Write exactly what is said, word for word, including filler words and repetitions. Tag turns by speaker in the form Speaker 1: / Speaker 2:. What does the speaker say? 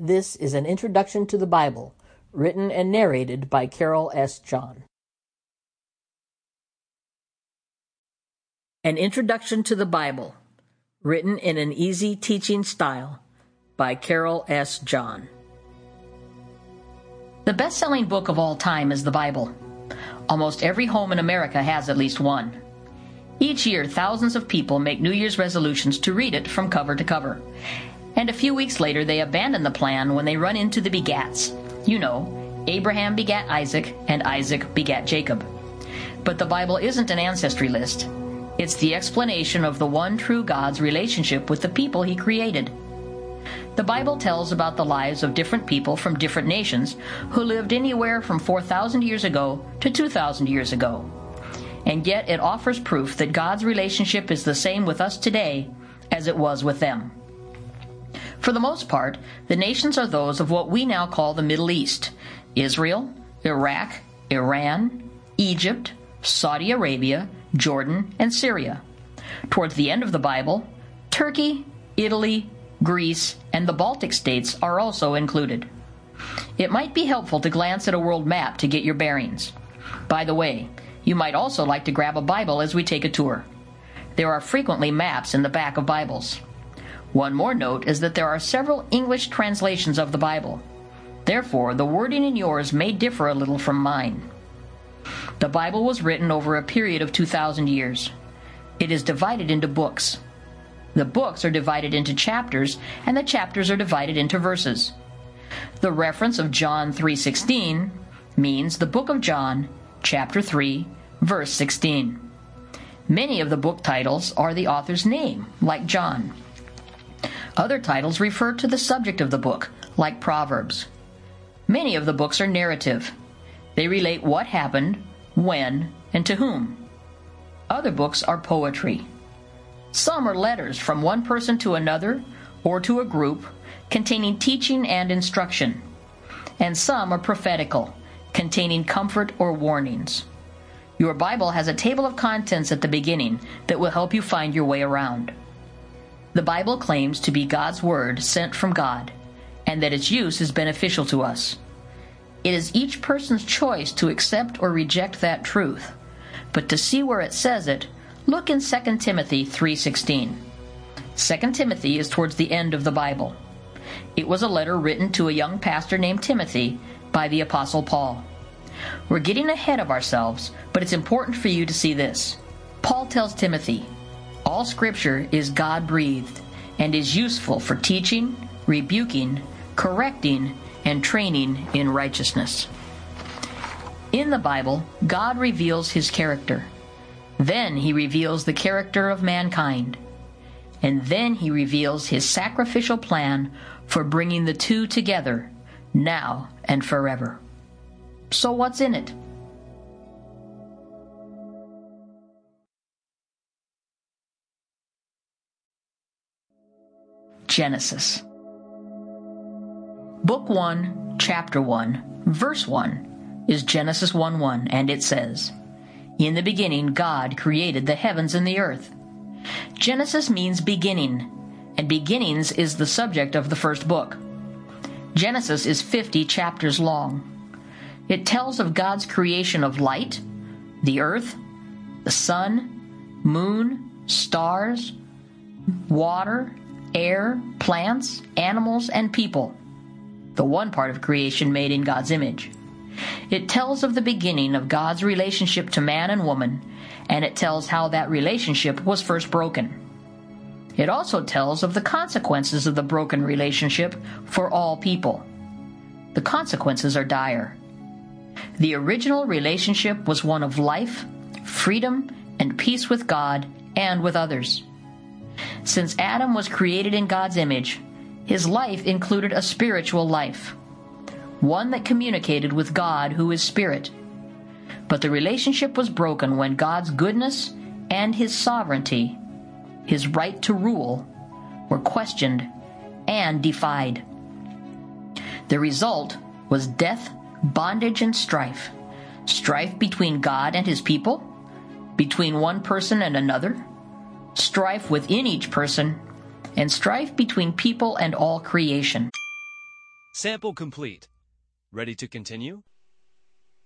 Speaker 1: This is an introduction to the Bible, written and narrated by Carol S. John. An Introduction to the Bible, written in an easy teaching style by Carol S. John.
Speaker 2: The best-selling book of all time is the Bible. Almost every home in America has at least one. Each year, thousands of people make New Year's resolutions to read it from cover to cover. And a few weeks later, they abandon the plan when they run into the begats. You know, Abraham begat Isaac, and Isaac begat Jacob. But the Bible isn't an ancestry list. It's the explanation of the one true God's relationship with the people He created. The Bible tells about the lives of different people from different nations who lived anywhere from four thousand years ago to two thousand years ago. And yet it offers proof that God's relationship is the same with us today as it was with them. For the most part, the nations are those of what we now call the Middle East: Israel, Iraq, Iran, Egypt, Saudi Arabia, Jordan, and Syria. Towards the end of the Bible, Turkey, Italy, Greece, and the Baltic states are also included. It might be helpful to glance at a world map to get your bearings. By the way, you might also like to grab a Bible as we take a tour. There are frequently maps in the back of Bibles. One more note is that there are several English translations of the Bible. Therefore, the wording in yours may differ a little from mine. The Bible was written over a period of two thousand years. It is divided into books. The books are divided into chapters, and the chapters are divided into verses. The reference of John three sixteen means the book of John, chapter three, verse sixteen. Many of the book titles are the author's name, like John. Other titles refer to the subject of the book, like Proverbs. Many of the books are narrative. They relate what happened, when, and to whom. Other books are poetry. Some are letters from one person to another or to a group, containing teaching and instruction. And some are prophetical, containing comfort or warnings. Your Bible has a table of contents at the beginning that will help you find your way around. The Bible claims to be God's Word sent from God, and that its use is beneficial to us. It is each person's choice to accept or reject that truth. But to see where it says it, look in Second Timothy three sixteen. Second Timothy is towards the end of the Bible. It was a letter written to a young pastor named Timothy by the Apostle Paul. We're getting ahead of ourselves, but it's important for you to see this. Paul tells Timothy, all Scripture is God-breathed and is useful for teaching, rebuking, correcting, and training in righteousness. In the Bible, God reveals His character. Then He reveals the character of mankind. And then He reveals His sacrificial plan for bringing the two together, now and forever. So what's in it? Genesis. Book one, chapter one, verse one is Genesis one one, and it says, in the beginning God created the heavens and the earth. Genesis means beginning, and beginnings is the subject of the first book. Genesis is fifty chapters long. It tells of God's creation of light, the earth, the sun, moon, stars, water, air, plants, animals, and people, the one part of creation made in God's image. It tells of the beginning of God's relationship to man and woman, and it tells how that relationship was first broken. It also tells of the consequences of the broken relationship for all people. The consequences are dire. The original relationship was one of life, freedom, and peace with God and with others. Since Adam was created in God's image, his life included a spiritual life, one that communicated with God who is spirit. But the relationship was broken when God's goodness and His sovereignty, His right to rule, were questioned and defied. The result was death, bondage, and strife. Strife between God and His people, between one person and another, strife within each person, and strife between people and all creation.
Speaker 3: Sample complete. Ready to continue?